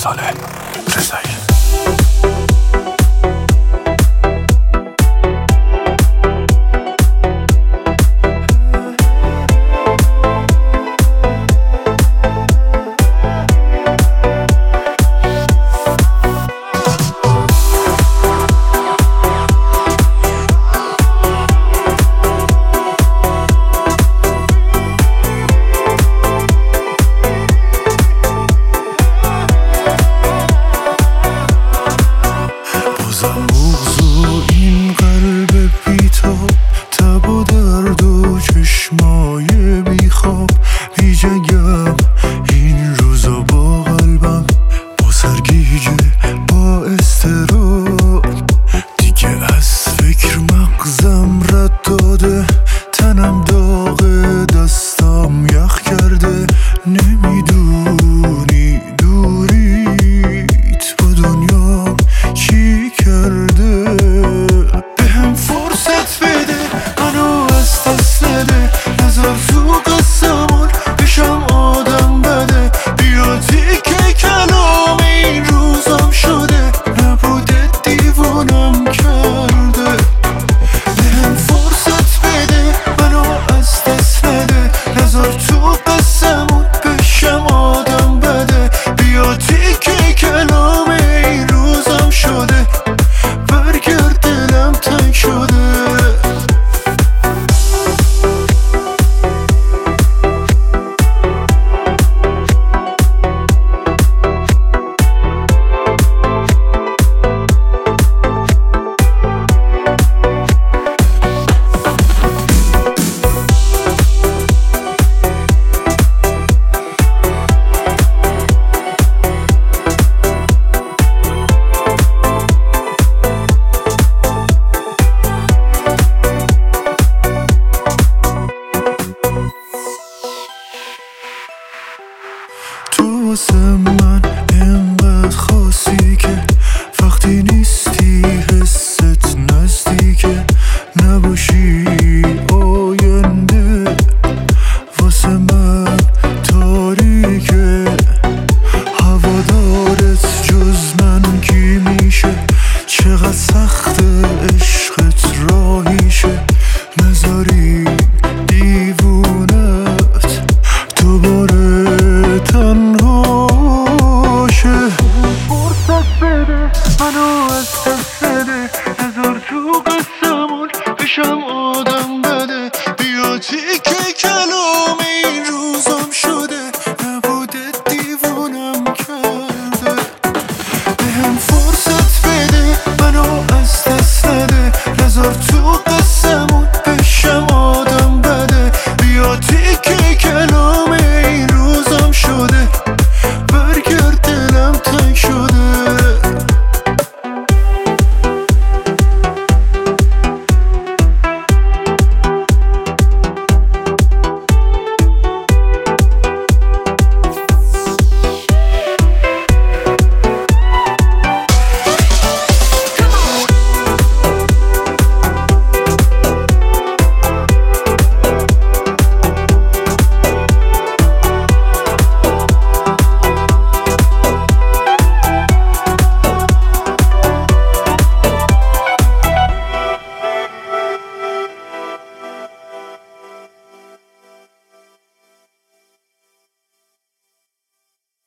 ساله رضایی. بغض این قلب بی‌تاب، تب و درد و چشمای بیخواب، بی جنگم این روزا با قلبم، با سرگیجه با استراب، دیگه از فکر مغزم رد داده، تنم داغه دستم یخ کرده، نمیدونی دوریت با دنیام چی کرده. بهم فرصت بده، منو از دست نده، نذار تو قصمون بشم آدم بده، بیا تیکه کلام این روزم شده، نبوده دیوونم کرده. بهم فرصت بده، منو از دست نده، نذار تو قصمون بشم آدم بده، بیا تیکه کلام این روزم شده، برگرد دلم تنگ شده. تو واسه من